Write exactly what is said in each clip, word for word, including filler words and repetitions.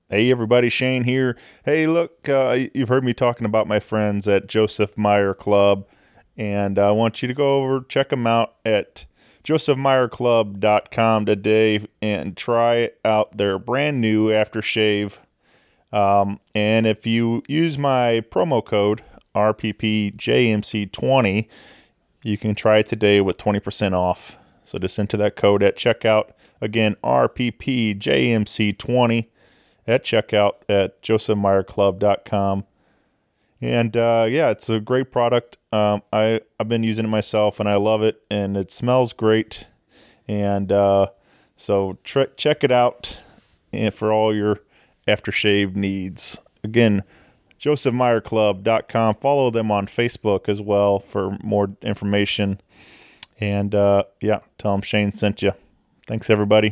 Hey everybody, Shane here. Hey, look, uh, you've heard me talking about my friends at Joseph Meyer Club, and I want you to go over, check them out at joseph meyer club dot com today and try out their brand new aftershave. Um, and if you use my promo code R P P J M C twenty, you can try it today with twenty percent off. So just enter that code at checkout. Again, R P P J M C twenty. At checkout at joseph meyer club dot com. And uh, yeah, it's a great product. Um, I, I've been using it myself and I love it, and it smells great. And uh, so tr- check it out and for all your aftershave needs. Again, joseph meyer club dot com. Follow them on Facebook as well for more information. And uh, yeah, tell them Shane sent you. Thanks, everybody.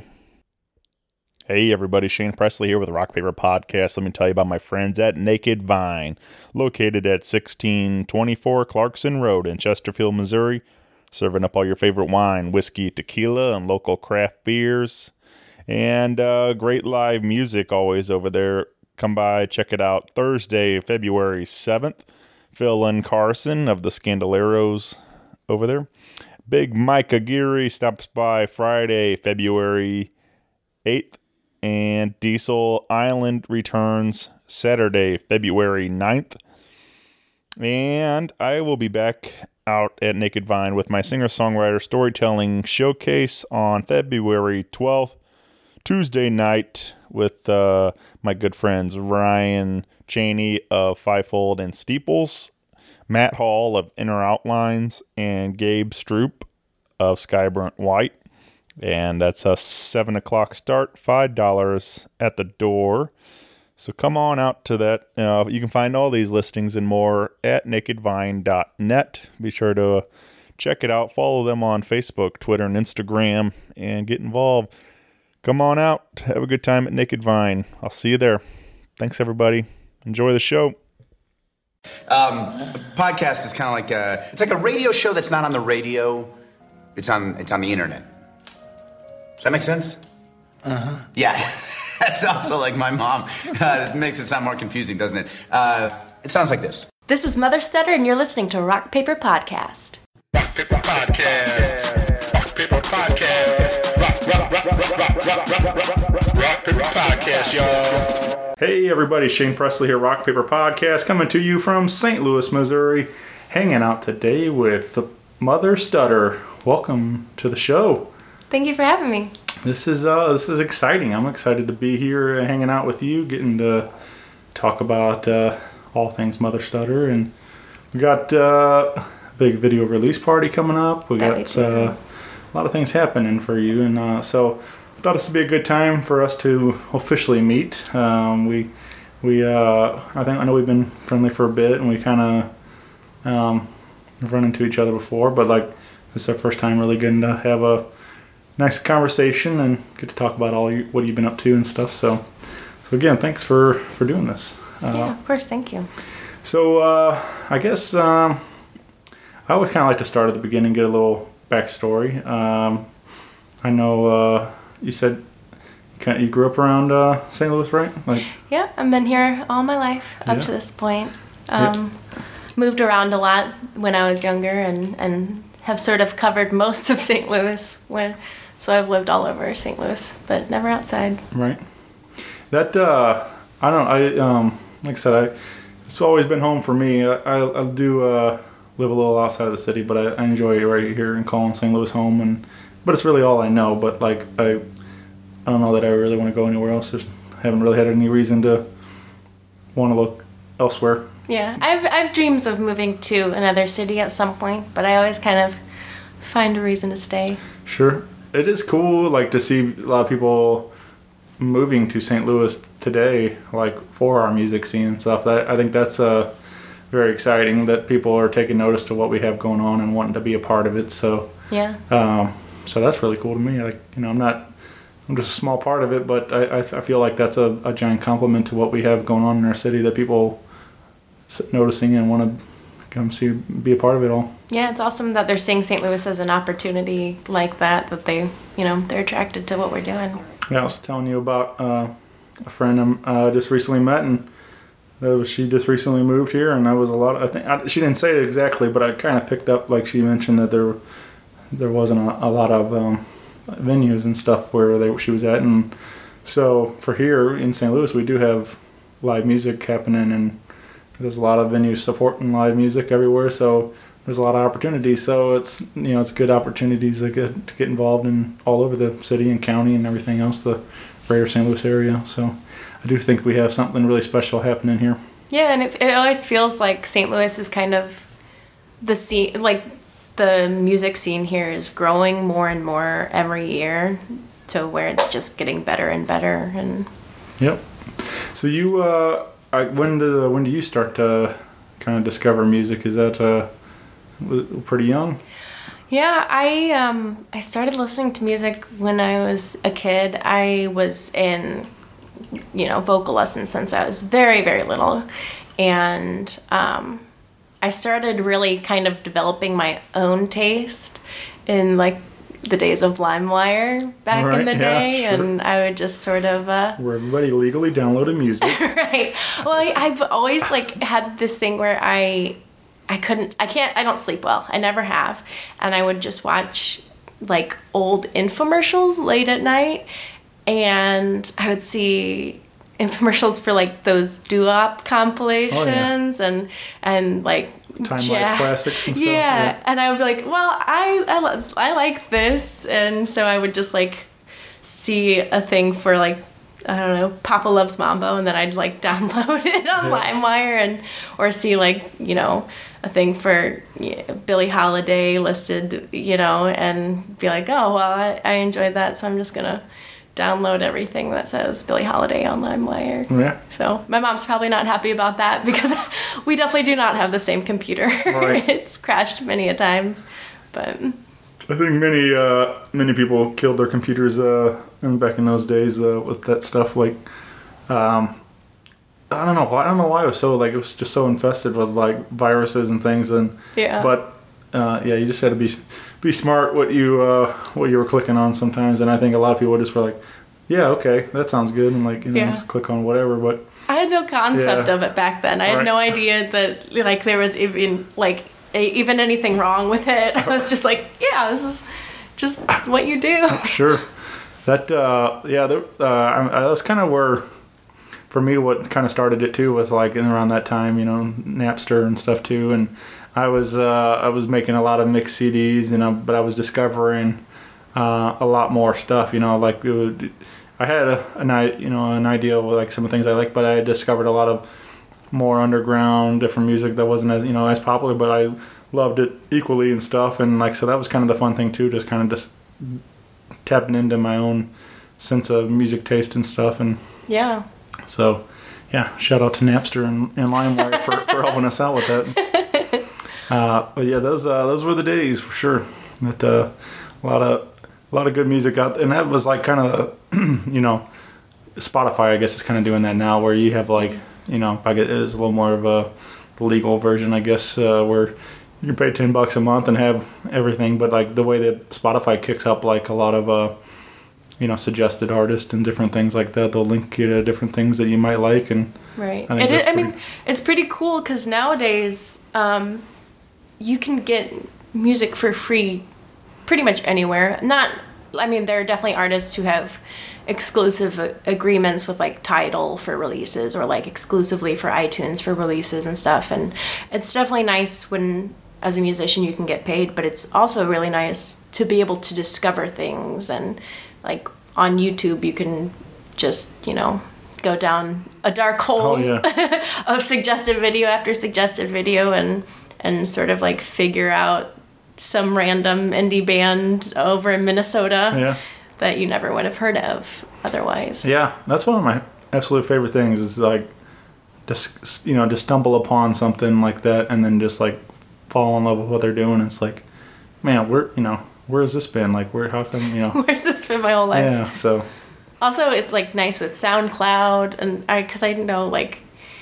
Hey everybody, Shane Presley here with Rock Paper Podcast. Let me tell you about my friends at Naked Vine, located at sixteen twenty-four Clarkson Road in Chesterfield, Missouri, serving up all your favorite wine, whiskey, tequila, and local craft beers, and uh, great live music always over there. Come by, check it out. Thursday, February seventh, Phil and Carson of the Scandaleros over there. Big Mike Aguirre stops by Friday, February eighth. And Diesel Island returns Saturday, February ninth. And I will be back out at Naked Vine with my singer-songwriter storytelling showcase on February twelfth, Tuesday night, with uh, my good friends Ryan Cheney of Fivefold and Steeples, Matt Hall of Inner Outlines, and Gabe Stroop of Skyburnt White. And that's a seven o'clock start, five dollars at the door. So come on out to that. Uh, you can find all these listings and more at naked vine dot net. Be sure to uh, check it out. Follow them on Facebook, Twitter, and Instagram, and get involved. Come on out. Have a good time at Naked Vine. I'll see you there. Thanks, everybody. Enjoy the show. Um, podcast is kind of like a, it's like a radio show that's not on the radio. It's on, it's on the internet. Does that make sense? Uh-huh. Yeah. That's also like my mom. Uh, it makes it sound more confusing, doesn't it? Uh, it sounds like this. This is Mother Stutter, and you're listening to Rock Paper Podcast. Rock Paper Podcast. Rock Paper Podcast. Rock, rock, rock, rock, rock, rock, rock, rock, rock Paper Podcast, y'all. Hey, everybody. Shane Presley here, Rock Paper Podcast, coming to you from Saint Louis, Missouri. Hanging out today with Mother Stutter. Welcome to the show. Thank you for having me. This is uh, this is exciting. I'm excited to be here uh, hanging out with you, getting to talk about uh, all things Mother Stutter. And we got uh, a big video release party coming up. We That got uh, a lot of things happening for you. And uh, so I thought this would be a good time for us to officially meet. Um, we, we uh, I think I know we've been friendly for a bit, and we kind of um, run into each other before. But like this is our first time really getting to have a nice conversation and get to talk about all you, what you've been up to and stuff. So, so again, thanks for, for doing this. Uh, yeah, of course. Thank you. So, uh, I guess um, I always kind of like to start at the beginning, get a little backstory. Um, I know uh, you said you, kind of, you grew up around uh, Saint Louis, right? Like, yeah, I've been here all my life up Yeah. to this point. Um, moved around a lot when I was younger, and, and have sort of covered most of Saint Louis when. So I've lived all over Saint Louis, but never outside. Right. That, uh, I don't I um, like I said, I it's always been home for me. I, I, I do uh, live a little outside of the city, but I, I enjoy it right here and calling Saint Louis home. And But it's really all I know. But, like, I I don't know that I really want to go anywhere else. Just haven't really had any reason to want to look elsewhere. Yeah, I've, I have dreams of moving to another city at some point, but I always kind of find a reason to stay. Sure. It is cool, like, to see a lot of people moving to Saint Louis today, like, for our music scene and stuff. That I think that's uh, very exciting that people are taking notice to what we have going on and wanting to be a part of it. So Yeah. um, so that's really cool to me. Like, you know, I'm not, I'm just a small part of it, but I I, I feel like that's a, a giant compliment to what we have going on in our city, that people noticing and want to come see, be a part of it all. Yeah, it's awesome that they're seeing Saint Louis as an opportunity like that, that they, you know, they're attracted to what we're doing. Yeah, I was telling you about uh, a friend um, uh, just recently met, and uh, she just recently moved here, and I was a lot. Of, I think I, she didn't say it exactly, but I kind of picked up, like she mentioned, that there there wasn't a, a lot of um, venues and stuff where they she was at, and so for here in Saint Louis, we do have live music happening, and there's a lot of venues supporting live music everywhere. So there's a lot of opportunities. So it's you know it's good opportunities to get to get involved in all over the city and county and everything else, the greater Saint Louis area. So I do think we have something really special happening here. Yeah, and it, it always feels like Saint Louis is kind of the scene, like the music scene here is growing more and more every year to where it's just getting better and better. And yep. So you, uh, I, when do when do you start to kind of discover music? Is that uh, pretty young? Yeah, I um I started listening to music when I was a kid. I was in, you know, vocal lessons since I was very, very little. And um, I started really kind of developing my own taste in like the days of LimeWire back Right, in the yeah, day. sure. And I would just sort of... Uh, Where everybody legally downloaded music. right. Well, I, I've always like had this thing where I... I couldn't, I can't, I don't sleep well. I never have. And I would just watch like old infomercials late at night. And I would see infomercials for like those doo-wop compilations oh, yeah. and, and like Time jazz. Life classics and stuff. Yeah. Yeah. And I would be like, well, I, I, li- I like this. And so I would just like see a thing for like, I don't know, Papa Loves Mambo, and then I'd like download it on Yeah. LimeWire, and or see like, you know, a thing for you know, Billie Holiday listed, you know, and be like, oh, well, I, I enjoyed that, so I'm just going to download everything that says Billie Holiday on LimeWire. Yeah. So my mom's probably not happy about that because we definitely do not have the same computer. Right. It's crashed many a times, but... I think many uh, many people killed their computers uh, in, back in those days uh, with that stuff. Like, um, I don't know why. I don't know why it was so like it was just so infested with like viruses and things. And Yeah. But uh, yeah, you just had to be be smart what you uh, what you were clicking on sometimes. And I think a lot of people just were like, yeah, okay, that sounds good, and like you know Yeah. just click on whatever. But I had no concept Yeah. of it back then. I had Right. no idea that like there was even like a, even anything wrong with it. I was just like, yeah, this is just what you do. Sure. That, uh, yeah, there, uh, I, I, that was kind of where, for me, what kind of started it too was like in around that time, you know, Napster and stuff too. And I was, uh, I was making a lot of mixed C Ds, you know, but I was discovering, uh, a lot more stuff, you know, like it would, I had a, an, i- you know, an idea of like some of the things I like, but I discovered a lot of more underground, different music that wasn't as, you know, as popular, but I loved it equally and stuff. And like, so that was kind of the fun thing too, just kind of just tapping into my own sense of music taste and stuff. And Yeah. so, yeah, shout out to Napster and, and LimeWire for, for helping us out with that. Uh, but yeah, those, uh, those were the days for sure. That, uh, a lot of, a lot of good music out, and that was like kind of, you know, Spotify, I guess, is kind of doing that now, where you have like, you know, I guess it's a little more of a legal version, I guess, uh, where you can pay ten bucks a month and have everything. But like the way that Spotify kicks up like a lot of, uh, you know, suggested artists and different things like that, they'll link you to different things that you might like. And Right. I think It, that's I mean, pretty- it's pretty cool because nowadays um, you can get music for free pretty much anywhere. Not, I mean, there are definitely artists who have exclusive a- agreements with like Tidal for releases or like exclusively for iTunes for releases and stuff. And it's definitely nice when, as a musician, you can get paid, but it's also really nice to be able to discover things. And like on YouTube, you can just, you know, go down a dark hole Oh, yeah. of suggested video after suggested video and and sort of like figure out some random indie band over in Minnesota Yeah. that you never would have heard of otherwise. Yeah, that's one of my absolute favorite things is like just, you know, just stumble upon something like that and then just like fall in love with what they're doing. It's like, man, where, you know, where has this been? Like, where, how come, you know? Where's this been my whole life? Yeah, so. Also, it's like nice with SoundCloud, and I, because I know like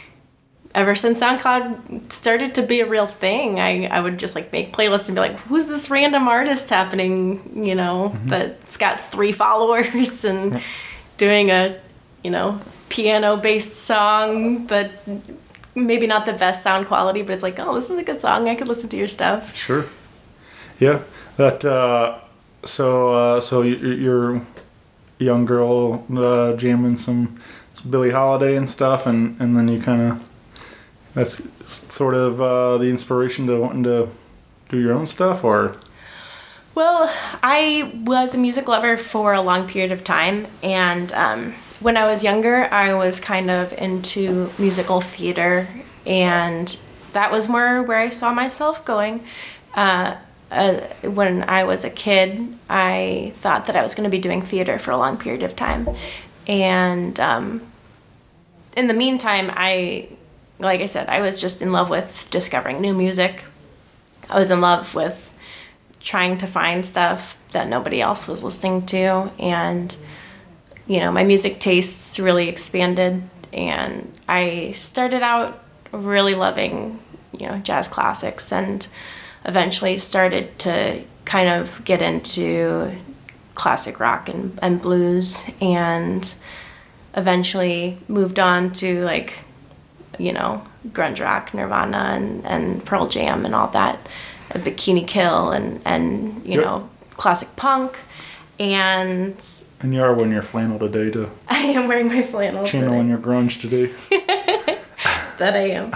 ever since SoundCloud started to be a real thing, I, I would just like make playlists and be like, who's this random artist happening, you know, Mm-hmm. that's got three followers and doing a, you know, piano-based song that maybe not the best sound quality, but it's like, oh, this is a good song. I could listen to your stuff. Sure. Yeah. That. Uh, so uh, so you, you're a young girl uh, jamming some, some Billie Holiday and stuff, and, and then you kind of that's sort of uh, the inspiration to wanting to do your own stuff, or. Well, I was a music lover for a long period of time, and um, when I was younger, I was kind of into musical theater, and that was more where I saw myself going. Uh, uh, when I was a kid, I thought that I was going to be doing theater for a long period of time, and um, in the meantime, I, like I said, I was just in love with discovering new music. I was in love with trying to find stuff that nobody else was listening to, and you know, my music tastes really expanded, and I started out really loving, you know, jazz classics, and eventually started to kind of get into classic rock and, and blues, and eventually moved on to like, you know, grunge rock, Nirvana and, and Pearl Jam and all that. Bikini Kill and, and you yep. know, classic punk, and and you are wearing your flannel today to I am wearing my flannel channeling your grunge today. That I am.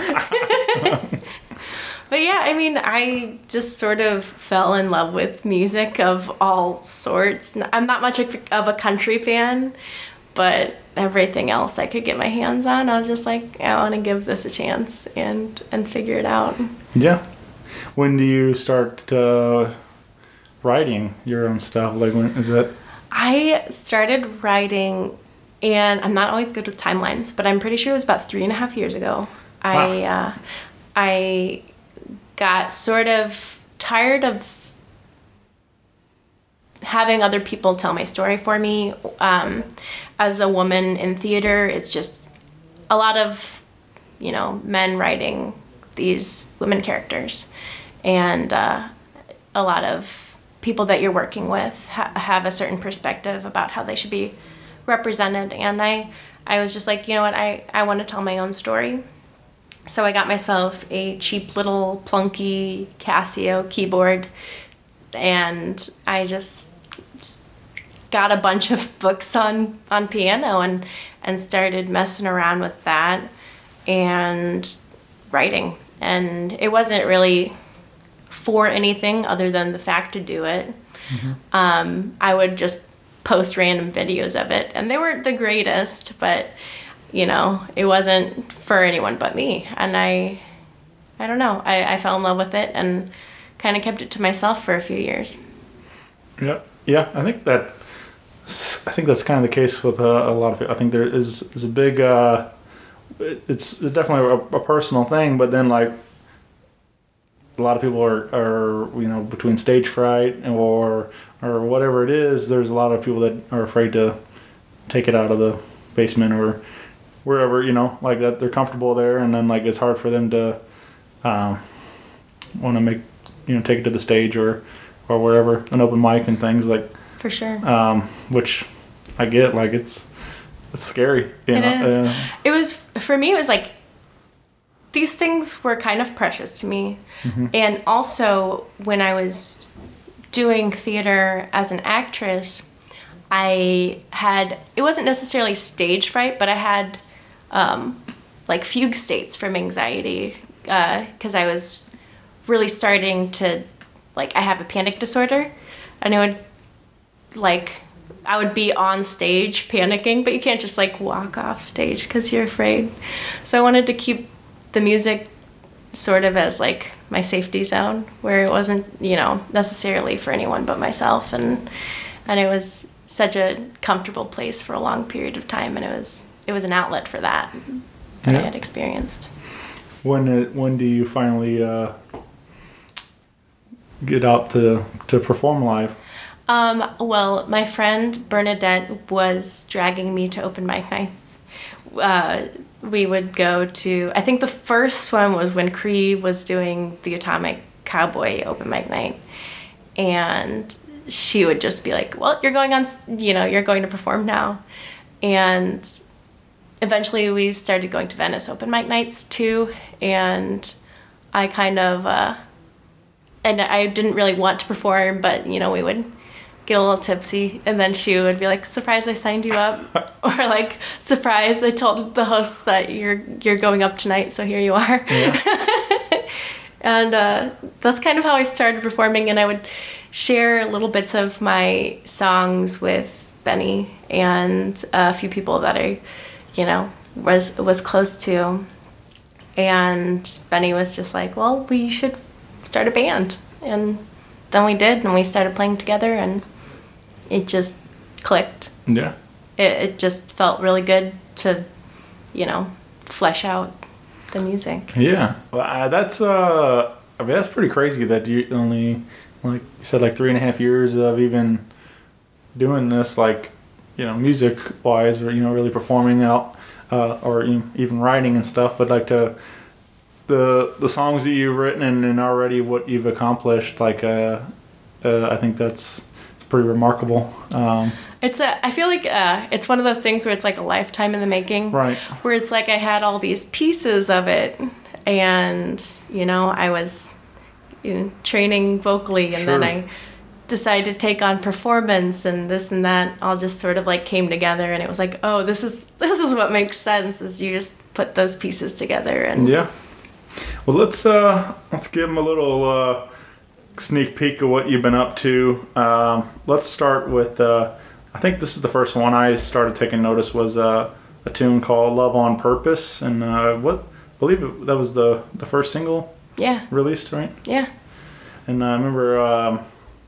But yeah, I mean, I just sort of fell in love with music of all sorts. I'm not much of a country fan, but everything else I could get my hands on, I was just like, I want to give this a chance and and figure it out. Yeah. When do you start uh, writing your own stuff? Like, when is that? I started writing, and I'm not always good with timelines, but I'm pretty sure it was about three and a half years ago. Wow. I uh, I got sort of tired of having other people tell my story for me. Um, as a woman in theater, it's just a lot of, you know, men writing these women characters, and uh, a lot of people that you're working with ha- have a certain perspective about how they should be represented, and I I was just like, you know what, I, I want to tell my own story. So I got myself a cheap little plunky Casio keyboard, and I just, just got a bunch of books on, on piano and, and started messing around with that and writing. And it wasn't really for anything other than the fact to do it. Mm-hmm. Um, I would just post random videos of it, and they weren't the greatest, but you know, it wasn't for anyone but me. And I, I don't know, I, I fell in love with it and kind of kept it to myself for a few years. Yeah, yeah, I think that, I think that's kind of the case with uh, a lot of it. I think there is, is a big, uh, it's definitely a, a personal thing, but then like a lot of people are, are you know, between stage fright or or whatever it is, there's a lot of people that are afraid to take it out of the basement or wherever, you know, like that they're comfortable there, and then like it's hard for them to um, want to make, you know, take it to the stage or or wherever, an open mic and things like. For sure. Um, which I get, like it's it's scary. You it know? is. Uh, it was, for me, it was like, these things were kind of precious to me. Mm-hmm. And also, when I was doing theater as an actress, I had, it wasn't necessarily stage fright, but I had um, like fugue states from anxiety, because uh, I was really starting to, like, I have a panic disorder, and I would, like, I would be on stage panicking, but you can't just like walk off stage because you're afraid. So I wanted to keep the music sort of as like my safety zone, where it wasn't, you know, necessarily for anyone but myself, and and it was such a comfortable place for a long period of time, and it was it was an outlet for that that yeah. I had experienced. When uh, when do you finally uh, get out to to perform live? Um, well, my friend Bernadette was dragging me to open mic nights. Uh, we would go to, I think the first one was when Cree was doing the Atomic Cowboy open mic night. And she would just be like, well, you're going on, you know, you're going to perform now. And eventually we started going to Venice open mic nights too, and I kind of, uh, and I didn't really want to perform, but you know, we would get a little tipsy, and then she would be like, "Surprise, I signed you up," or like, "Surprise, I told the host that you're you're going up tonight, so here you are." Yeah. And uh, that's kind of how I started performing, and I would share little bits of my songs with Benny and a few people that I, you know, was was close to. And Benny was just like, "Well, we should start a band." And then we did, and we started playing together, and it just clicked. Yeah. It, it just felt really good to, you know, flesh out the music. Yeah. Well, uh, that's, uh, I mean, that's pretty crazy that you only, like you said, like three and a half years of even doing this, like, you know, music-wise, or, you know, really performing out, uh, or you know, even writing and stuff, but like to, the the songs that you've written and, and already what you've accomplished, like, uh, uh, I think that's pretty remarkable. Um, It's a, I feel like uh, it's one of those things where it's like a lifetime in the making. Right. Where it's like I had all these pieces of it, and, you know, I was you know, training vocally, and Sure. then I decided to take on performance, and this and that all just sort of like came together, and it was like, oh, this is this is what makes sense, is you just put those pieces together. And yeah. Well, let's uh, let's give them a little uh, sneak peek of what you've been up to. Um, let's start with. Uh, I think this is the first one I started taking notice was uh, a tune called "Love on Purpose," and uh, what I believe it, that was the the first single. Yeah. Released, right? Yeah. And I remember. Um,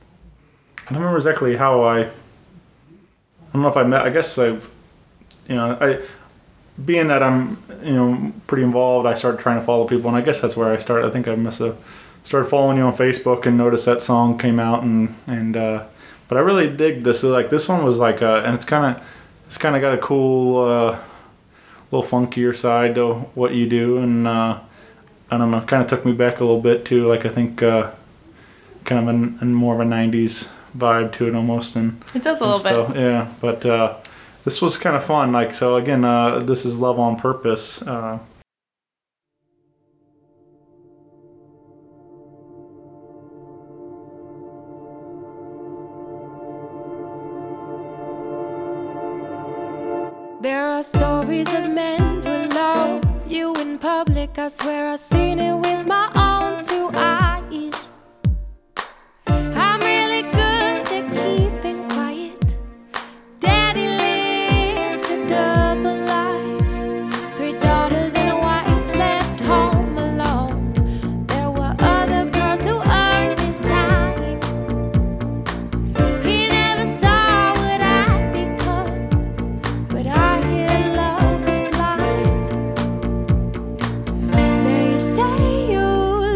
I don't remember exactly how I. I don't know if I met. I guess I. You know, I. Being that I'm, you know, pretty involved, I started trying to follow people, and I guess that's where I started. I think I must have started following you on Facebook and noticed that song came out, and and. Uh, But I really dig this. Like this one was like, a, and it's kind of, it's kind of got a cool, uh, little funkier side to what you do, and uh, I don't know, kind of took me back a little bit too. Like I think, uh, kind of a, a more of a nineties vibe to it almost, and it does a and little stuff. bit. Yeah. But uh, this was kind of fun. Like so, again, uh, this is Love on Purpose. Uh, There are stories of men who love you in public. I swear I've seen it with my own two eyes. I'm really good at keeping quiet. Daddy lived a double life. Three daughters and a wife left home alone. There were other girls who earned his time. He never saw what I'd become, but I hear love is blind. They say you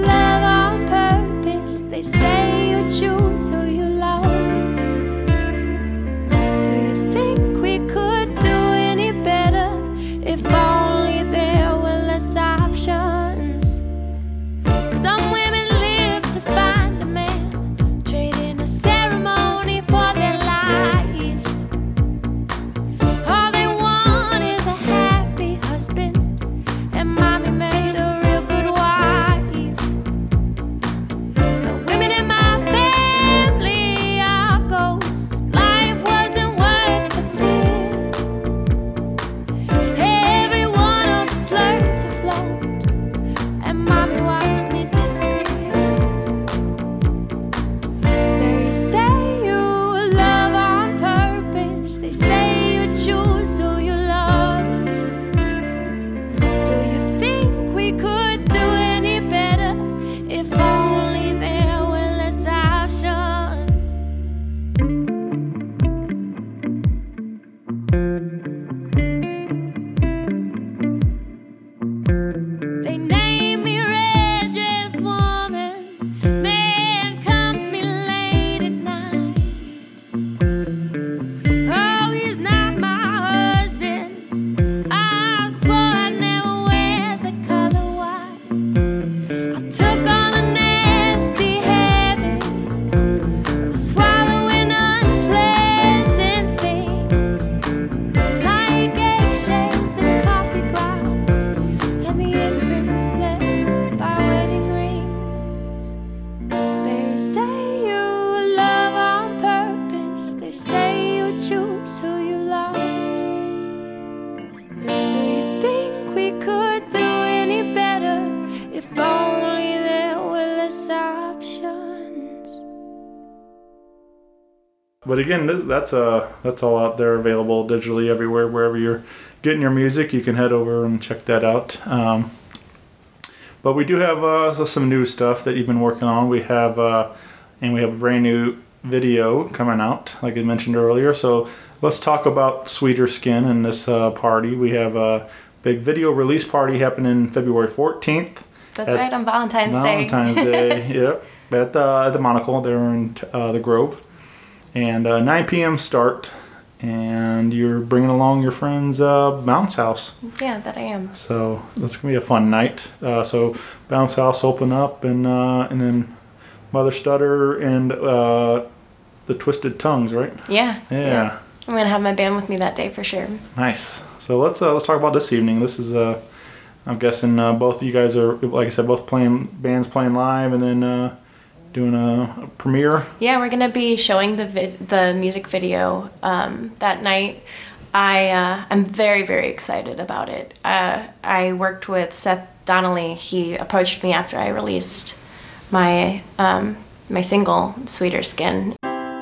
but again, this, that's uh that's all out there available digitally everywhere. Wherever you're getting your music, you can head over and check that out. Um, but we do have uh, some new stuff that you've been working on. We have uh, and we have a brand new video coming out, like I mentioned earlier. So let's talk about Sweeter Skin and this uh, party. We have a big video release party happening February fourteenth. That's right, on Valentine's Day. Valentine's Day, yep. At the, at the Monocle there in uh, the Grove. And uh, nine p.m. start. And you're bringing along your friend's uh, bounce house. Yeah, that I am. So that's going to be a fun night. Uh, so bounce house open up, and uh, and then Mother Stutter and uh, the Twisted Tongues, right? Yeah. Yeah. yeah. I'm going to have my band with me that day for sure. Nice. So let's uh, let's talk about this evening. This is, uh, I'm guessing uh, both of you guys are, like I said, both playing, bands playing live, and then uh, doing a, a premiere. Yeah, we're going to be showing the vid- the music video um, that night. I, uh, I'm very, very excited about it. Uh, I worked with Seth Donnelly. He approached me after I released my um, my single, Sweeter Skin.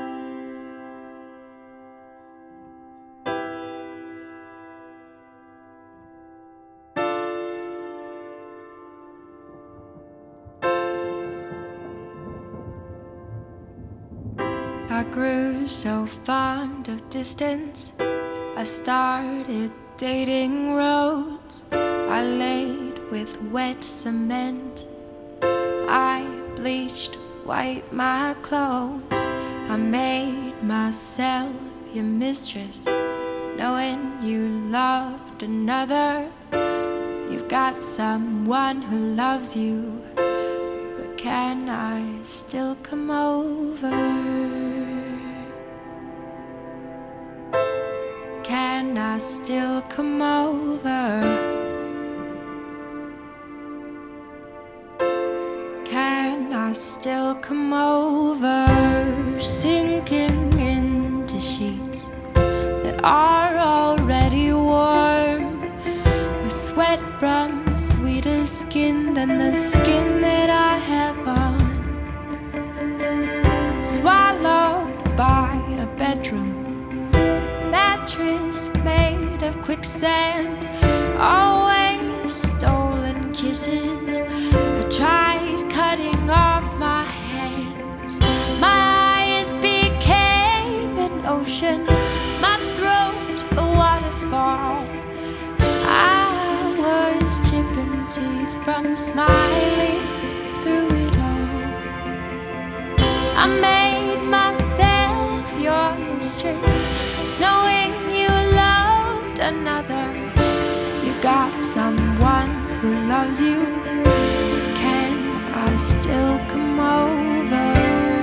I grew so fond of distance. I started dating roads. I laid with wet cement. I bleached white my clothes. I made myself your mistress, knowing you loved another. You've got someone who loves you, but can I still come over? Can I still come over? Can I still come over? Sinking into sheets that are already warm, with sweat from sweeter skin than the skin that I have on. Swallowed by a bedroom mattress made of quicksand, always stolen kisses. I tried cutting off my hands. My eyes became an ocean, my throat a waterfall. I was chipping teeth from smiling through it all. I made myself your mistress, knowing you loved another. You got someone who loves you. Can I still come over?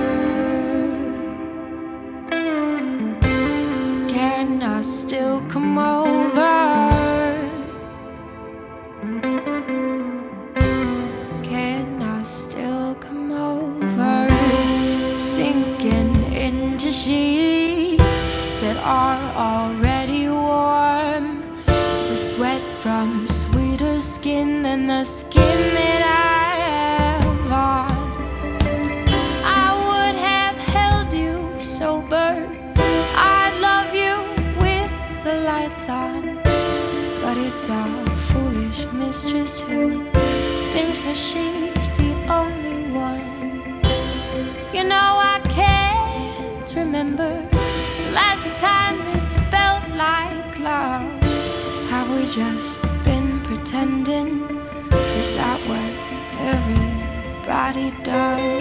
Can I still come over? Can I still come over? Sinking into sheets that are already warm, the sweat from sweeter skin than the skin that I have on. I would have held you sober, I'd love you with the lights on, but it's a foolish mistress who thinks that she's the only one. You know I can't remember last time this felt like love. Have we just been pretending? Is that what everybody does?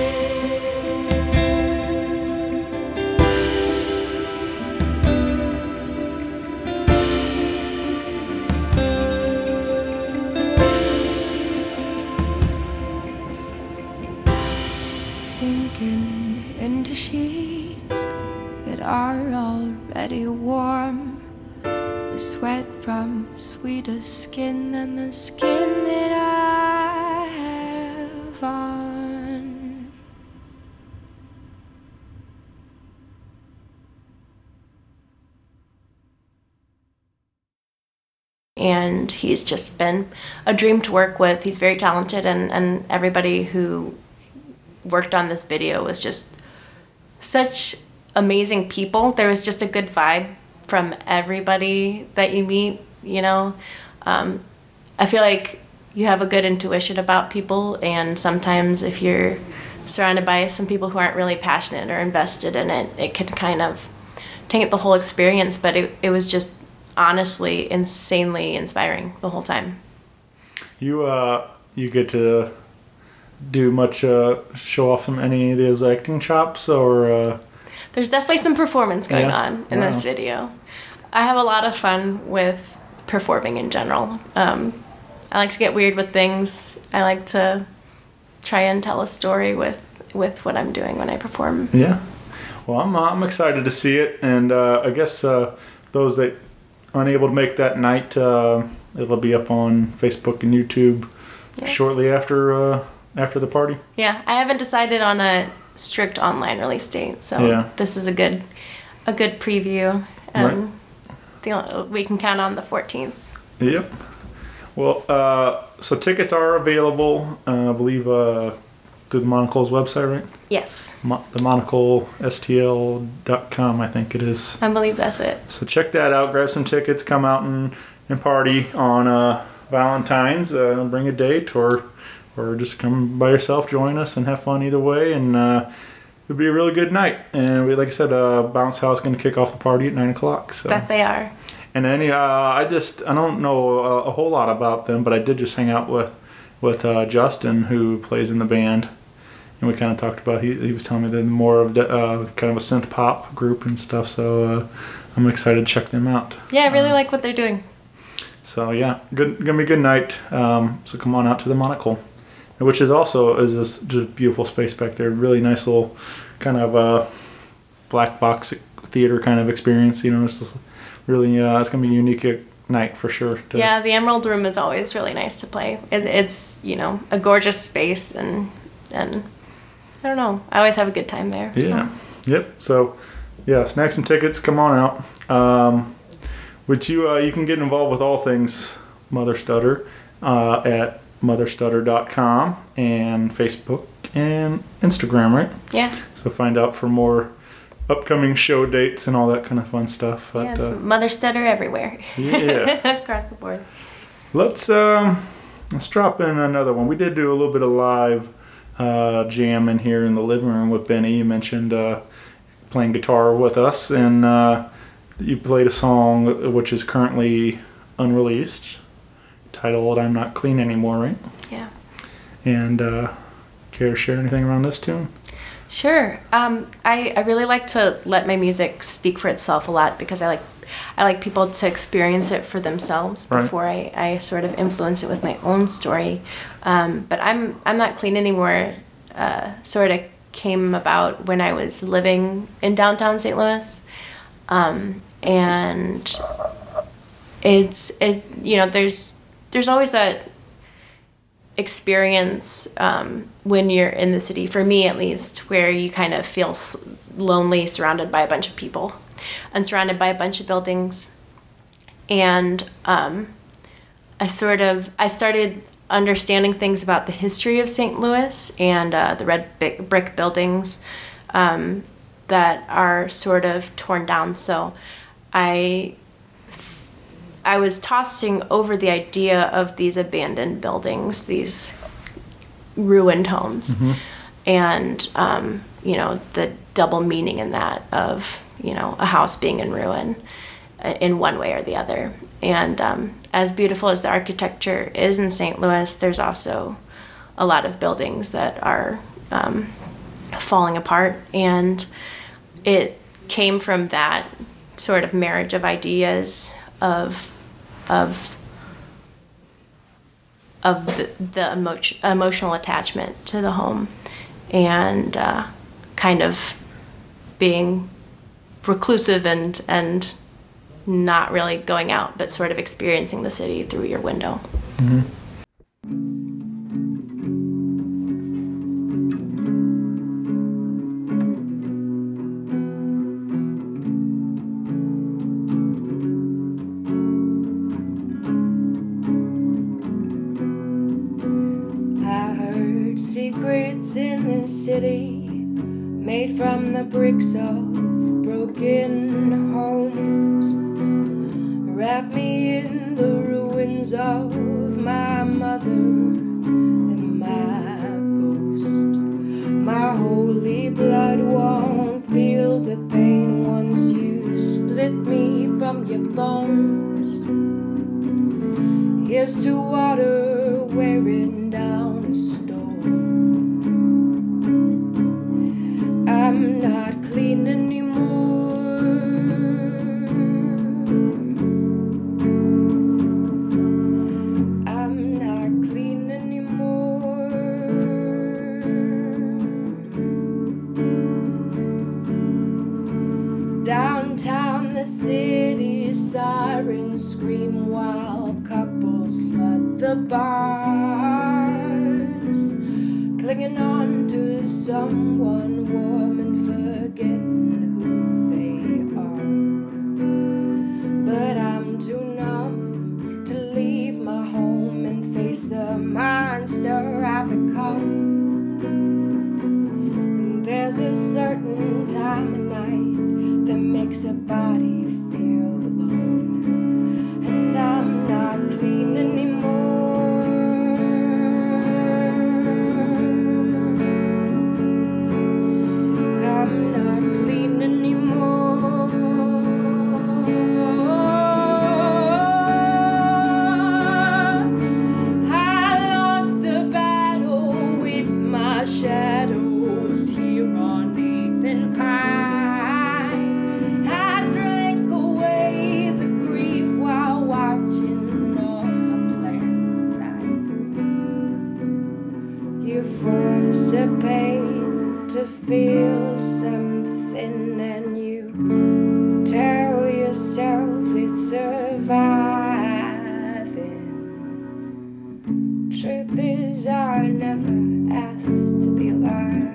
Sinking into sheets that are already warm, the sweat from sweeter skin than the skin that I have on. And he's just been a dream to work with. He's very talented, and, and everybody who worked on this video was just such amazing people. There was just a good vibe from everybody that you meet, you know. Um, I feel like you have a good intuition about people, and sometimes if you're surrounded by some people who aren't really passionate or invested in it, it can kind of taint the whole experience. But it, it was just honestly insanely inspiring the whole time. You uh you get to do much uh show off some any of those acting chops, or uh There's definitely some performance going Yeah? on in Wow. this video. I have a lot of fun with performing in general. Um, I like to get weird with things. I like to try and tell a story with with what I'm doing when I perform. yeah. Well, I'm I'm excited to see it, and uh, I guess uh, those that aren't able to make that night, uh, it'll be up on Facebook and YouTube Yeah. shortly after uh, after the party. Yeah, I haven't decided on a strict online release date, so Yeah. this is a good a good preview. Um, the, we can count on the fourteenth. Yep. Well, uh, so tickets are available, uh, I believe, uh, through the Monocle's website, right? Yes, Mo- the monocle S T L dot com, I think it is. I believe that's it. So check that out. Grab some tickets. Come out and, and party on uh, Valentine's. Uh, bring a date, or or just come by yourself. Join us and have fun either way. And uh, it'll be a really good night. And we, like I said, uh, Bounce House going to kick off the party at nine o'clock. So. That they are. And then uh, I just I don't know a, a whole lot about them, but I did just hang out with with uh, Justin, who plays in the band, and we kind of talked about he he was telling me they're more of the, uh, kind of a synth pop group and stuff. So uh, I'm excited to check them out. Yeah, I really like what they're doing. So yeah, good gonna be a good night. Um, so come on out to the Monocle, which is also is this just beautiful space back there. Really nice little kind of uh, black box theater kind of experience. You know, it's just really uh, it's gonna be a unique night for sure. to- Yeah, the Emerald Room is always really nice to play. It, it's, you know, a gorgeous space, and and I don't know. I always have a good time there. so. Yeah. Yep. So, yeah, snag some tickets. Come on out. Um, which you uh, you can get involved with all things Mother Stutter uh, at mother stutter dot com and Facebook and Instagram, right? Yeah, So find out for more upcoming show dates and all that kind of fun stuff. But, yeah, it's uh, Mother Stutter everywhere. yeah. Across the board. Let's um, let's drop in another one. We did do a little bit of live uh, jam in here in the living room with Benny. You mentioned uh, playing guitar with us, and uh, you played a song which is currently unreleased, titled "I'm Not Clean Anymore," right? Yeah. And uh, care to share anything around this tune? Sure. Um, I, I really like to let my music speak for itself a lot, because I like I like people to experience it for themselves Right. before I, I sort of influence it with my own story. Um, but I'm I'm not clean anymore. Uh, sort of came about when I was living in downtown Saint Louis, um, and it's it you know there's there's always that experience um, when you're in the city, for me at least, where you kind of feel s- lonely, surrounded by a bunch of people and surrounded by a bunch of buildings. And um, I sort of I started understanding things about the history of Saint Louis and uh, the red bi- brick buildings um, that are sort of torn down. So I I was tossing over the idea of these abandoned buildings, these ruined homes, and um, you know, the double meaning in that of, you know, a house being in ruin uh, in one way or the other. And um, as beautiful as the architecture is in Saint Louis, there's also a lot of buildings that are um, falling apart, and it came from that sort of marriage of ideas of of of the, the emotion, emotional attachment to the home, and uh, kind of being reclusive and and not really going out, but sort of experiencing the city through your window. I secrets in this city made from the bricks of broken homes. Wrap me in the ruins of my mother and my ghost. My holy blood won't feel the pain once you split me from your bones. Here's to water wearing down a stone. I'm not clean anymore. I'm not clean anymore. Downtown, the city sirens scream while couples flood the bars, clinging on to someone warm and forgetting who they are. But I'm too numb to leave my home and face the monster I've become. And there's a certain time of night that makes a body feel alone. And I'm not clean anymore. I'm not clean anymore. I lost the battle with my shadows here on Nathan Pine. I drank away the grief while watching all my plants die. You force a pain to feel something, and you tell yourself it's surviving. Truth is, I never asked to be alive.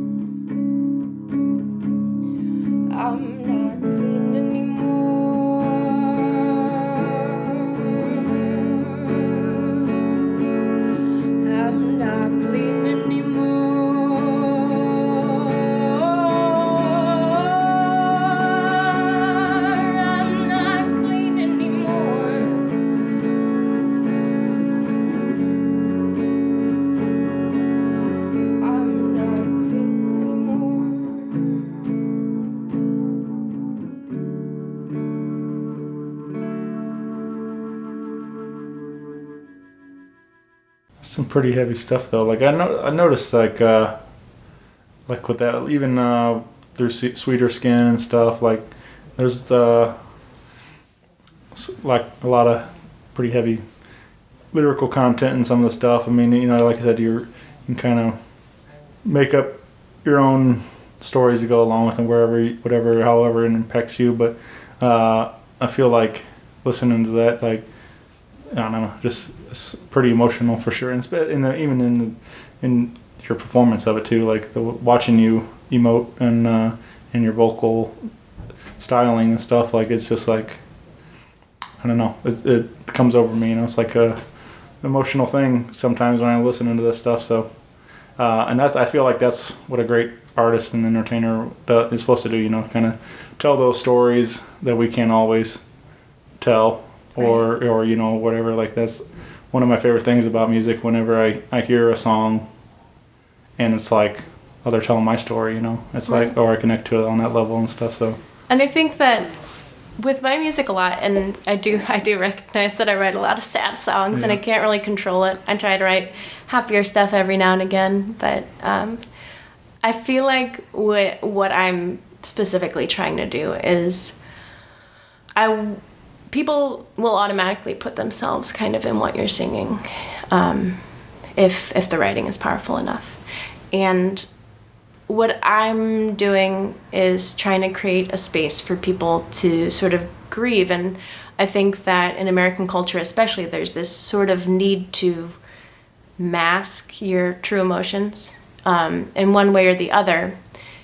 I'm not clean anymore. I'm not clean anymore. I'm not clean anymore. I'm not clean anymore. Some pretty heavy stuff though. Like I know, I noticed like uh, like with that even uh, through Se- Sweeter Skin and stuff. Like there's uh, s- like a lot of pretty heavy lyrical content in some of the stuff. I mean, you know, like I said, you're, you can kind of make up your own stories to go along with them wherever, you- whatever, however it impacts you. But uh, I feel like listening to that, like I don't know, just it's pretty emotional for sure, and it's in the, even in the, in your performance of it too, like the watching you emote and uh, and your vocal styling and stuff. Like it's just like I don't know, it, it comes over me. You know, it's like a emotional thing sometimes when I'm listening to this stuff. So, uh, and that I feel like that's what a great artist and entertainer uh, is supposed to do. You know, kind of tell those stories that we can't always tell. Or, right. or you know, whatever. Like that's one of my favorite things about music. Whenever I, I hear a song, and it's like, oh, they're telling my story. You know, it's right. like, or I connect to it on that level and stuff. So. And I think that with my music a lot, and I do I do recognize that I write a lot of sad songs, yeah. and I can't really control it. I try to write happier stuff every now and again, but um, I feel like what what I'm specifically trying to do is I. People will automatically put themselves kind of in what you're singing, um, if if the writing is powerful enough. And what I'm doing is trying to create a space for people to sort of grieve. And I think that in American culture especially, there's this sort of need to mask your true emotions um, in one way or the other.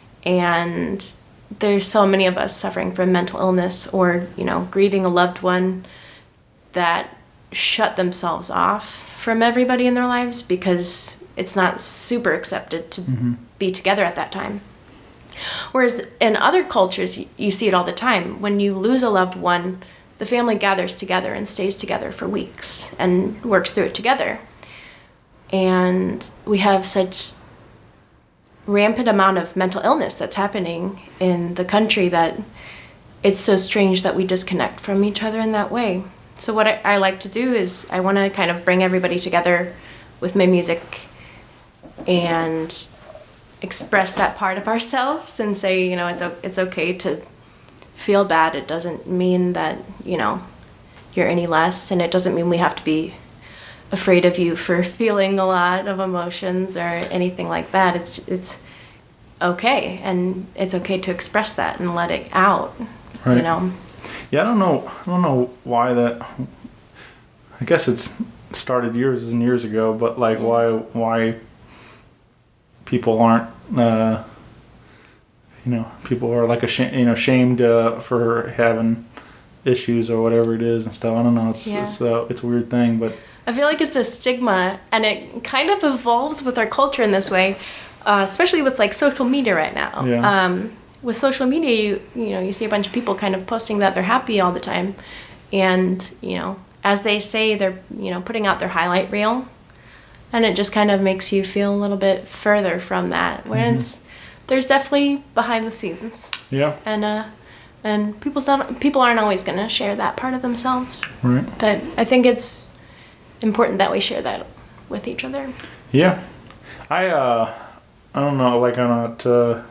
And there's so many of us suffering from mental illness or, you know, grieving a loved one that shut themselves off from everybody in their lives because it's not super accepted to mm-hmm. be together at that time. Whereas in other cultures, you, you see it all the time. When you lose a loved one, the family gathers together and stays together for weeks and works through it together. And we have such rampant amount of mental illness that's happening in the country that it's so strange that we disconnect from each other in that way. So what I, I like to do is I want to kind of bring everybody together with my music and express that part of ourselves and say, you know, it's it's okay to feel bad. It doesn't mean that, you know, you're any less, and it doesn't mean we have to be afraid of you for feeling a lot of emotions or anything like that. It's it's okay, and it's okay to express that and let it out. Right. You know. Yeah, I don't know. I don't know why that. I guess it's started years and years ago, but like why why people aren't uh, you know people are like ashamed, you know shamed uh, for having issues or whatever it is and stuff. I don't know. It's Yeah. it's uh, it's a weird thing, but I feel like it's a stigma, and it kind of evolves with our culture in this way, uh, especially with like social media right now. Yeah. Um, with social media, you you know you see a bunch of people kind of posting that they're happy all the time, and you know as they say they're you know putting out their highlight reel, and it just kind of makes you feel a little bit further from that. When Mm-hmm. it's there's definitely behind the scenes, yeah, and uh, and people's not, people aren't always gonna share that part of themselves. right. But I think it's important that we share that with each other. Yeah, I uh, I don't know. Like I'm not. Uh,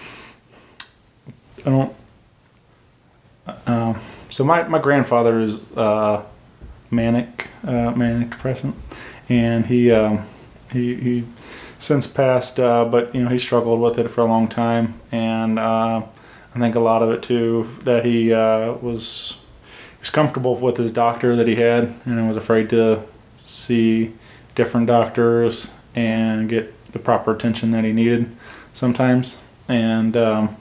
I don't. Um, so my my grandfather is uh, manic, uh, manic depressant, and he um, he he since passed. Uh, but you know he struggled with it for a long time, and uh, I think a lot of it too that he uh, was he was comfortable with his doctor that he had, and was afraid to see different doctors and get the proper attention that he needed sometimes. And um,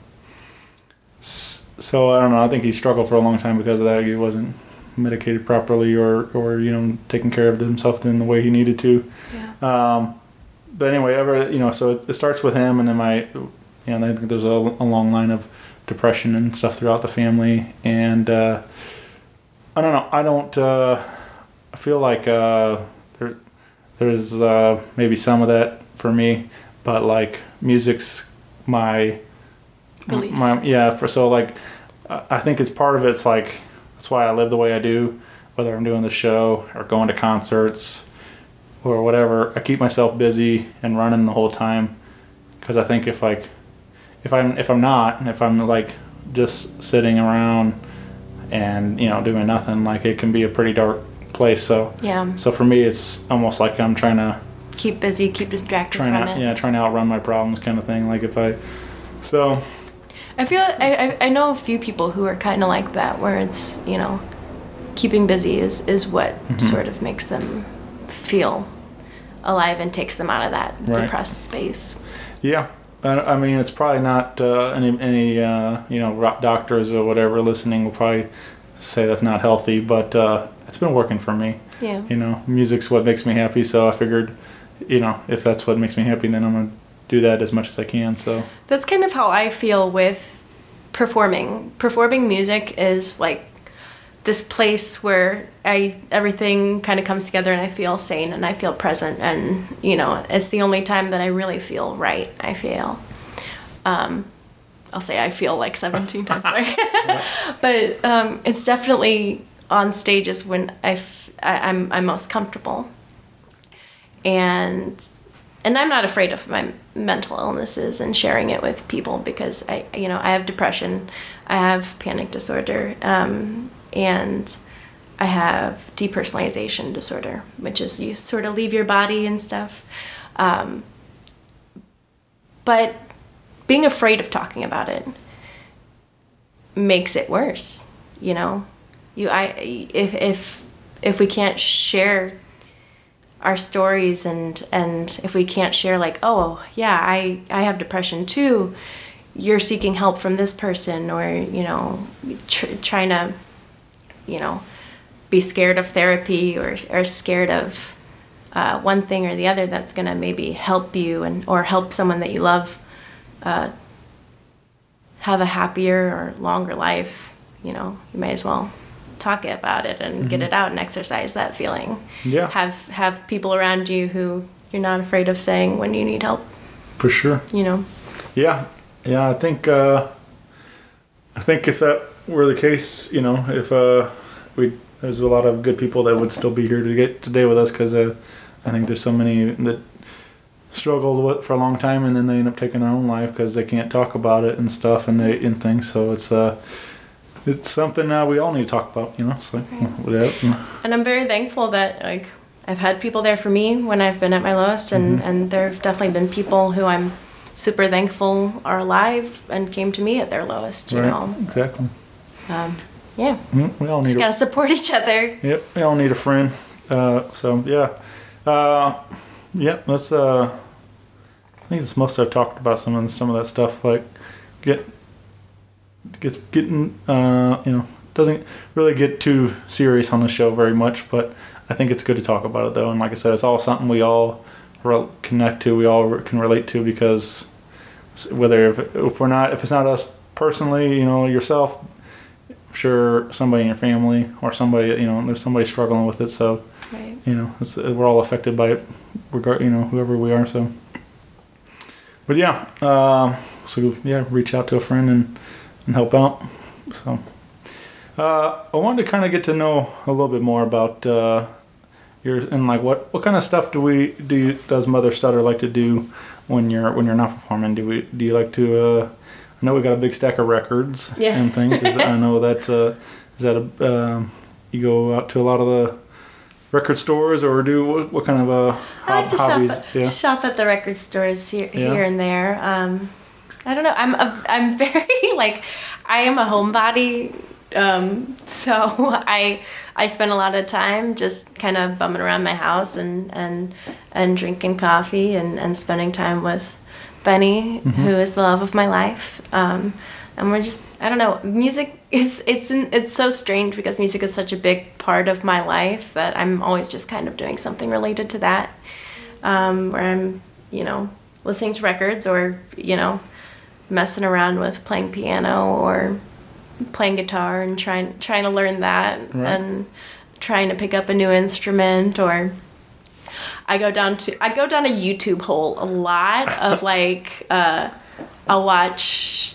s- so I don't know, I think he struggled for a long time because of that. He wasn't medicated properly or, or you know, taking care of himself in the way he needed to. Yeah. Um, but anyway, ever you know, so it, it starts with him, and then my, you know, I think there's a, a long line of depression and stuff throughout the family. And uh, I don't know, I don't... Uh, I feel like uh, there, there's uh, maybe some of that for me, but like music's my, Release. my yeah. For so like, I I think it's part of it's like that's why I live the way I do, whether I'm doing the show or going to concerts or whatever. I keep myself busy and running the whole time, because I think if like if I'm if I'm not if I'm like just sitting around and you know doing nothing, like it can be a pretty dark place. So Yeah. so for me it's almost like I'm trying to Keep busy, keep distracted trying from to it. yeah trying to outrun my problems kind of thing. Like if I so I feel I, I I know a few people who are kind of like that, where it's you know, keeping busy is is what Mm-hmm. sort of makes them feel alive and takes them out of that Right. depressed space. yeah I, I mean it's probably not uh, any any uh, you know rock doctors or whatever listening will probably say that's not healthy, but uh, it's been working for me. Yeah. You know, music's what makes me happy, so I figured, you know, if that's what makes me happy, then I'm gonna do that as much as I can. So That's kind of how I feel with performing. Performing music is like this place where I everything kind of comes together and I feel sane and I feel present, and you know, it's the only time that I really feel right. I feel. Um, I'll say I feel like seventeen times, sorry. But um, it's definitely on stages when I f- I, I'm I'm most comfortable. And and I'm not afraid of my mental illnesses and sharing it with people, because I you know I have depression, I have panic disorder, um, and I have depersonalization disorder, which is you sort of leave your body and stuff. Um, but being afraid of talking about it makes it worse, you know. You, I, if if if we can't share our stories and and if we can't share like, oh yeah, I I have depression too, you're seeking help from this person, or you know, tr- trying to, you know, be scared of therapy or or scared of uh, one thing or the other that's gonna maybe help you and or help someone that you love. Uh, have a happier or longer life, you know, you may as well talk about it and mm-hmm. get it out and exercise that feeling. Yeah. Have have people around you who you're not afraid of saying when you need help. For sure. You know. Yeah. Yeah, I think uh, I think if that were the case, you know, if uh, we there's a lot of good people that would still be here to get today with us, because uh, I think there's so many that struggled with for a long time and then they end up taking their own life because they can't talk about it and stuff and they and things. So it's uh it's something uh, we all need to talk about, you know. So right. yeah. And I'm very thankful that like I've had people there for me when I've been at my lowest, and mm-hmm. and there have definitely been people who I'm super thankful are alive and came to me at their lowest. You right. know. Exactly. Um, yeah. We all need. Just a, gotta support each other. Yep. We all need a friend. Uh, so yeah. Uh, yeah. Let's. Uh, I think it's most I've talked about some of some of that stuff. Like, get gets getting. Uh, you know, doesn't really get too serious on the show very much, but I think it's good to talk about it though. And like I said, it's all something we all re- connect to. We all can relate to, because whether if, if we're not if it's not us personally, you know, yourself, I'm sure somebody in your family or somebody, you know, there's somebody struggling with it. So, right. you know, it's, we're all affected by it, regard, you know, whoever we are. So, but yeah, um, so yeah, reach out to a friend and, and help out. So, uh, I wanted to kind of get to know a little bit more about uh, your and like what, what kind of stuff do we do? You, does Mother Stutter like to do when you're when you're not performing? Do we do you like to? Uh, I know we got a big stack of records yeah. and things. Is, I know that uh, is that a, um, you go out to a lot of the record stores, or do what, what kind of uh, I like to hobbies? shop, yeah. shop at the record stores here, Yeah. here and there. Um, I don't know. I'm a, I'm very like I am a homebody, um, so I I spend a lot of time just kind of bumming around my house and and, and drinking coffee and, and spending time with Benny, mm-hmm. who is the love of my life. Um, and we're just, I don't know, music is, it's, it's so strange because music is such a big part of my life that I'm always just kind of doing something related to that. Um, where I'm, you know, listening to records or, you know, messing around with playing piano or playing guitar and trying, trying to learn that right. and trying to pick up a new instrument, or I go down to I go down a YouTube hole a lot of like uh, I'll watch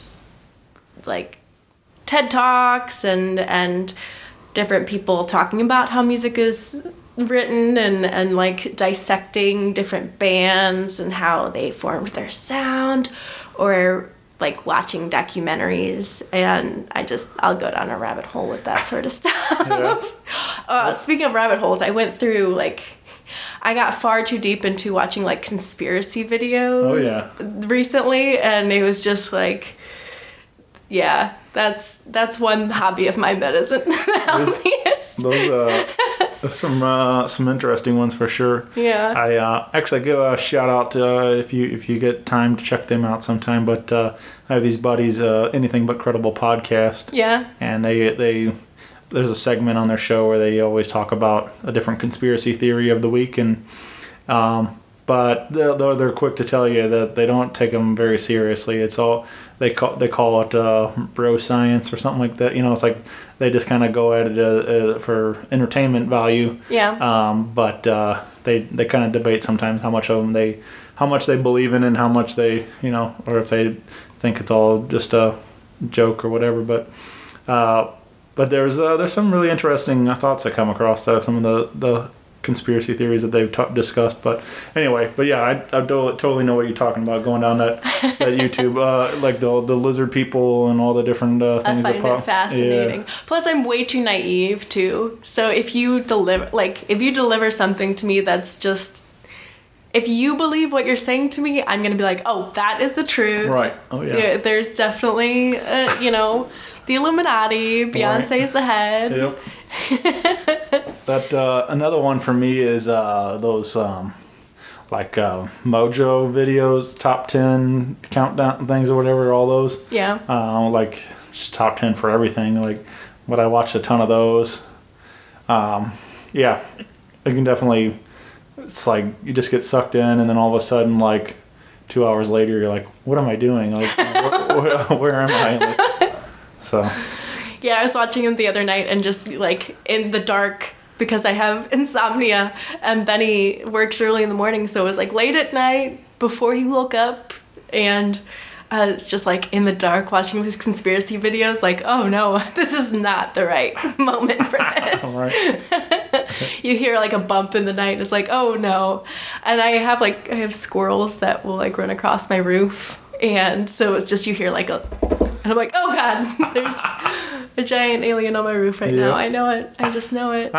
like TED Talks and and different people talking about how music is written and and like dissecting different bands and how they formed their sound, or like watching documentaries, and I just I'll go down a rabbit hole with that sort of stuff. Yeah. uh, speaking of rabbit holes, I went through like. I got far too deep into watching like conspiracy videos oh, yeah. recently, and it was just like, yeah, that's that's one hobby of mine that isn't the healthiest. Those uh, there's some uh, some interesting ones for sure. Yeah. I uh, actually give a shout out to, uh, if you if you get time to check them out sometime. But uh, I have these buddies, uh, Anything But Credible podcast. Yeah. And they they. There's a segment on their show where they always talk about a different conspiracy theory of the week, and um, but they're, they're quick to tell you that they don't take them very seriously. It's all they call they call it uh, bro science or something like that. You know, it's like they just kind of go at it uh, uh, for entertainment value. Yeah. Um, but uh, they they kind of debate sometimes how much of them they how much they believe in and how much they you know, or if they think it's all just a joke or whatever. But uh, But there's uh, there's some really interesting uh, thoughts that come across uh, some of the, the conspiracy theories that they've ta- discussed. But anyway, but yeah, I, I do, totally know what you're talking about. Going down that, that YouTube, uh, like the the lizard people and all the different uh, things. I find that pop. it fascinating. Yeah. Plus, I'm way too naive too. So if you deliver, like, if you deliver something to me that's just, if you believe what you're saying to me, I'm gonna be like, oh, that is the truth. Right. Oh yeah. Yeah, there's definitely, uh, you know. The Illuminati, Beyonce is the head. Yep. But uh, another one for me is uh, those um, like uh, Mojo videos, top ten countdown things or whatever, all those. Yeah. Uh, like just top ten for everything. Like, but I watched a ton of those. Um, yeah, I can definitely. It's like you just get sucked in, and then all of a sudden, like two hours later, you're like, "What am I doing? Like, what, where, where am I? So. Yeah, I was watching him the other night and just like in the dark because I have insomnia and Benny works early in the morning, so it was like late at night before he woke up, and uh, it's just like in the dark watching these conspiracy videos like, oh no, this is not the right moment for this. Right. You hear like a bump in the night and it's like, oh no. And I have like, I have squirrels that will like run across my roof, and so it's just you hear like a, and I'm like, oh god, there's a giant alien on my roof right Yeah. now. I know it. I just know it.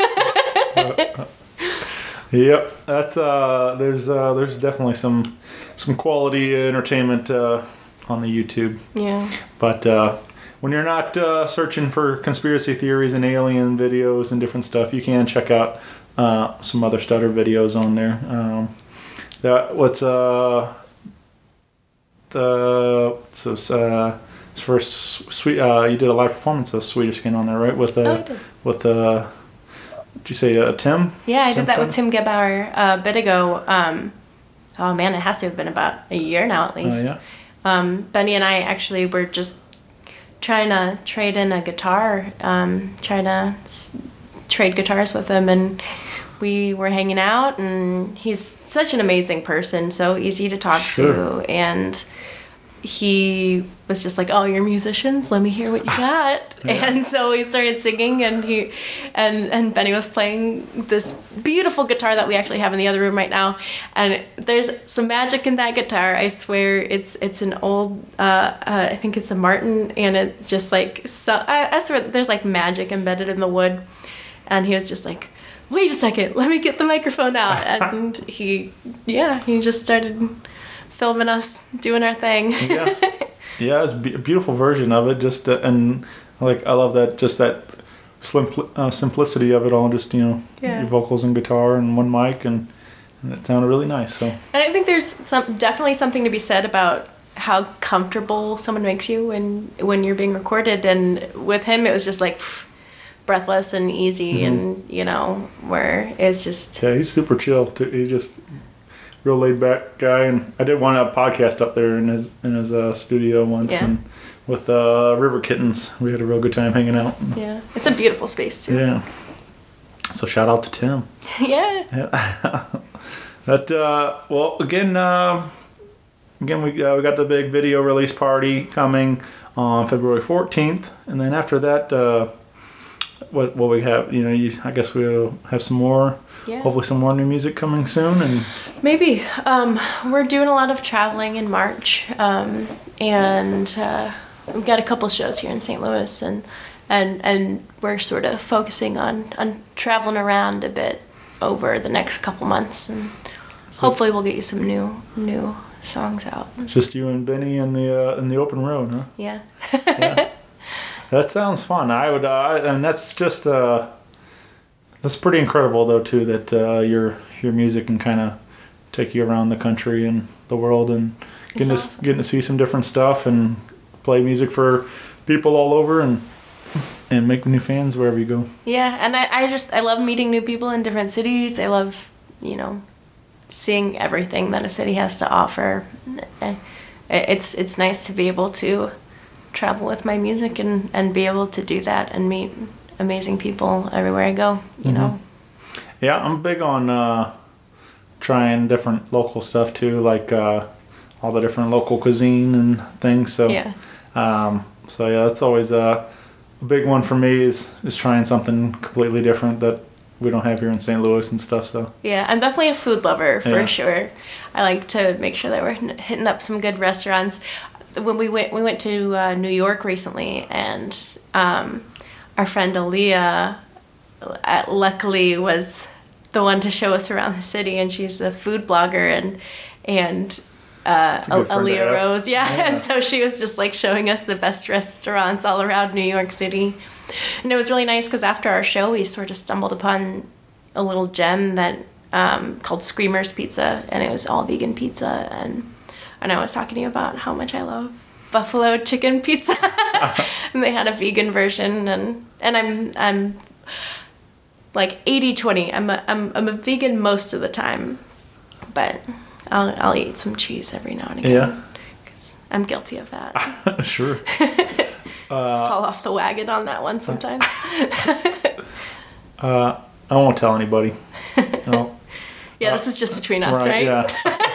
Yep, that's uh, there's uh, there's definitely some some quality entertainment uh, on the YouTube. Yeah. But uh, when you're not uh, searching for conspiracy theories and alien videos and different stuff, you can check out uh, some other Stutter videos on there. Um, that what's uh the so uh, it's for sweet. Uh, you did a live performance of Swedish Skin on there, right? With uh, Oh, I did. with uh, did you say uh, Tim? Yeah, I Tim did that with Stein? Tim Gebauer uh, a bit ago. Um, oh man, it has to have been about a year now at Oh least. yeah. Um, Benny and I actually were just trying to trade in a guitar, um, trying to s- trade guitars with him, and we were hanging out, and he's such an amazing person, so easy to talk Sure. to, and he was just like, oh, you're musicians, let me hear what you got. And so he started singing, and he and and Benny was playing this beautiful guitar that we actually have in the other room right now, and there's some magic in that guitar. I swear it's it's an old uh, uh, I think it's a Martin, and it's just like, so I, I swear there's like magic embedded in the wood. And he was just like, wait a second, let me get the microphone out. And he yeah he just started filming us doing our thing. Yeah, yeah, it's be- a beautiful version of it. Just uh, and like I love that, just that slim uh, simplicity of it all. Just you know, Yeah. your vocals and guitar and one mic, and, and it sounded really nice. So And I think there's some definitely something to be said about how comfortable someone makes you when when you're being recorded. And with him, it was just like pff, breathless and easy, and you know, where it's just yeah, he's super chill. Too. He just real laid back guy. And I did one uh, podcast up there in his in his uh, studio once, Yeah. and with uh, River Kittens, we had a real good time hanging out. yeah, it's a beautiful space too. Yeah. So shout out to Tim. Yeah. Yeah. That uh, well again uh, again we uh, we got the big video release party coming on February fourteenth, and then after that uh, what what we have, you know, you, I guess we'll have some more, Yeah. hopefully some more new music coming soon. And Maybe. Um, we're doing a lot of traveling in March, um, and uh, we've got a couple shows here in Saint Louis, and and and we're sort of focusing on on traveling around a bit over the next couple months, and hopefully we'll get you some new new songs out. just you and Benny in the uh, in the open road, huh? Yeah. That sounds fun. I would, uh, and that's just uh, that's pretty incredible though too, that uh, your your music can kind of take you around the country and the world, and getting It's to awesome. getting to see some different stuff and play music for people all over, and and make new fans wherever you go. Yeah, and I, I just I love meeting new people in different cities. I love, you know, seeing everything that a city has to offer. I- It's it's nice to be able to travel with my music and, and be able to do that and meet amazing people everywhere I go, you know. Yeah, I'm big on uh, trying different local stuff too, like uh, all the different local cuisine and things. So Yeah. Um, so yeah, that's always a, a big one for me, is is trying something completely different that we don't have here in Saint Louis and stuff. So Yeah, I'm definitely a food lover for Yeah. sure. I like to make sure that we're hit- hitting up some good restaurants. When we went, we went to uh, New York recently, and um, our friend Aaliyah, uh, luckily, was the one to show us around the city, and she's a food blogger, and and uh, a good friend to Aaliyah have. Rose, yeah. Yeah. And so she was just like showing us the best restaurants all around New York City, and it was really nice because after our show, we sort of stumbled upon a little gem that um, called Screamers Pizza, and it was all vegan pizza, and and I was talking to you about how much I love buffalo chicken pizza, and they had a vegan version, and and I'm I'm like eighty twenty. I'm a I'm I'm a vegan most of the time, but I'll I'll eat some cheese every now and again. yeah, I'm guilty of that. Sure. Fall off the wagon on that one sometimes. I won't tell anybody. No. Yeah, this is just between us, right? Yeah.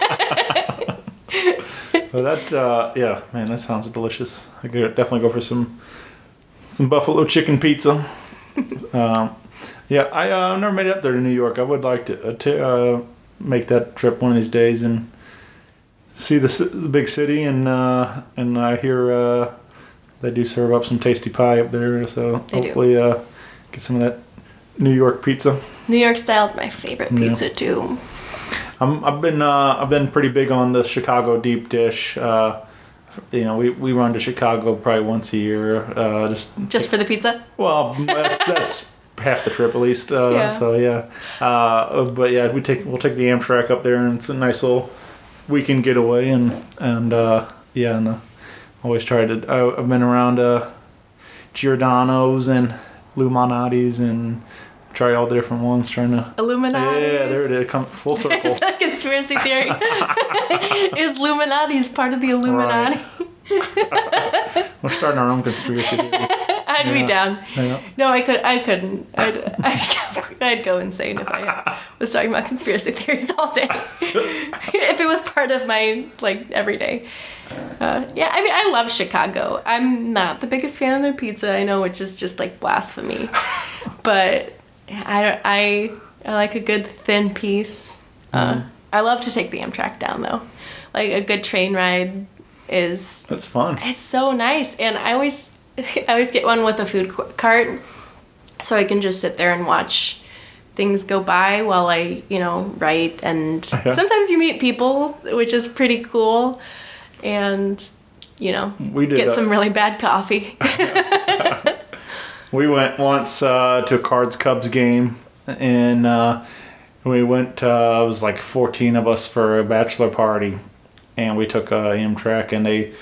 Well, that, uh, yeah, man, that sounds delicious. I could definitely go for some some buffalo chicken pizza. um, yeah, I uh, never made it up there to New York. I would like to, uh, to uh, make that trip one of these days and see the, ci- the big city. And uh, and I hear uh, they do serve up some tasty pie up there. So They do. hopefully uh, get some of that New York pizza. New York style is my favorite pizza too. I'm, I've been uh, I've been pretty big on the Chicago deep dish. Uh, you know, we, we run to Chicago probably once a year. Uh, just Just for the pizza? well, that's that's half the trip at least. Uh, Yeah. So yeah, uh, but yeah, we take we'll take the Amtrak up there, and it's a nice little weekend getaway, and and uh, yeah, and uh, always try to. I, I've been around uh, Giordano's and Luminati's and. Try all the different ones, trying to. Illuminati. Yeah, there it is. Come full circle. There's that conspiracy theory. Is Illuminati's part of the Illuminati? We're starting our own conspiracy theories. I'd be Yeah. down. Yeah. No, I could. I couldn't. I'd, I'd, I'd go insane if I was talking about conspiracy theories all day. If it was part of my like everyday. Uh, yeah, I mean, I love Chicago. I'm not the biggest fan of their pizza. I know, which is just like blasphemy, but I don't. I I like a good thin piece. Uh, Mm-hmm. I love to take the Amtrak down though. Like a good train ride is. That's fun. It's so nice, and I always, I always get one with a food co- cart, so I can just sit there and watch things go by while I, you know, write. And Yeah. sometimes you meet people, which is pretty cool, and you know, We did get that. some really bad coffee. We went once uh, to a Cards Cubs game, and uh, we went. Uh, it was like fourteen of us for a bachelor party, and we took a Amtrak, and they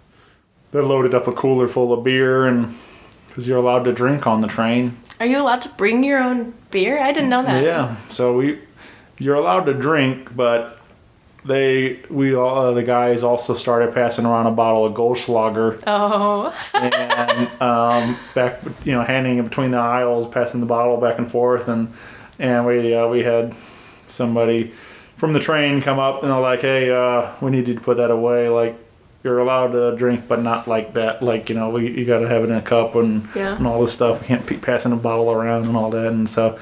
they loaded up a cooler full of beer, and because you're allowed to drink on the train. Are you allowed to bring your own beer? I didn't know that. Yeah, so we you're allowed to drink, but they we all uh, the guys also started passing around a bottle of Goldschlager. Oh, and um, back, you know, handing it between the aisles, passing the bottle back and forth, and and we uh, we had somebody from the train come up and they're like, "Hey, uh, we need you to put that away. Like, you're allowed to drink, but not like that. Like, you know, we you got to have it in a cup and Yeah. and all this stuff. We can't be passing a bottle around and all that." And so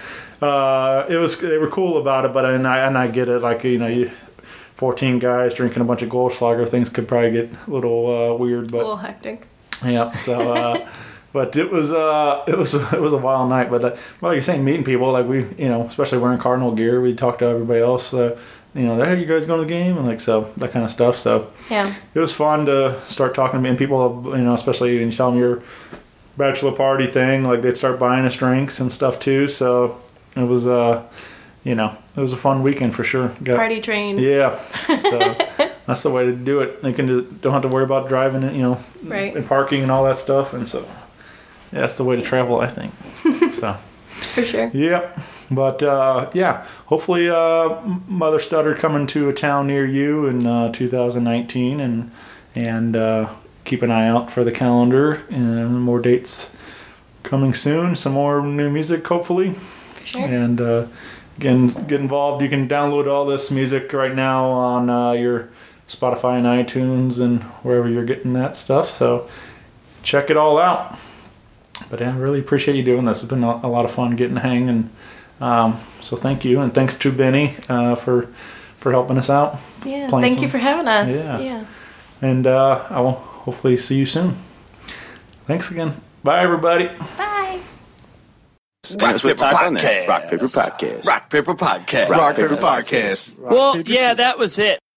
uh, it was they were cool about it, but and I and I get it. Like, you know, you. fourteen guys drinking a bunch of Goldschlager, things could probably get a little uh, weird, a but little hectic. yeah. So, uh, but it was uh, it was it was a wild night. But uh, well, like you're saying, meeting people, like we, you know, especially wearing Cardinal gear, we talk to everybody else. Uh, you know, hey, you guys going to the game, and like so that kind of stuff. So Yeah. it was fun to start talking to me, and people, you know, especially when you tell them your bachelor party thing, like they'd start buying us drinks and stuff too. So it was uh. You know, it was a fun weekend for sure. Got, Party train. Yeah, so that's the way to do it. They can just don't have to worry about driving, you know, Right. and parking and all that stuff. And so, yeah, that's the way to travel, I think. So, For sure. yeah, but uh, yeah, hopefully, uh, Mother Stutter coming to a town near you in uh, two thousand nineteen, and and uh, keep an eye out for the calendar and more dates coming soon. Some more new music, hopefully, For sure. and. Uh, Again, get involved. You can download all this music right now on uh, your Spotify and iTunes and wherever you're getting that stuff. So check it all out. But yeah, I really appreciate you doing this. It's been a lot of fun getting to hang. And um, so thank you. And thanks to Benny uh, for for helping us out. Yeah. playing Thank some- you for having us. Yeah. Yeah. And uh, I will hopefully see you soon. Thanks again. Bye, everybody. Bye. Rock Paper Podcast. Rock Paper Podcast. Rock Paper Podcast. Rock Paper Podcast. Well, yeah, that was it.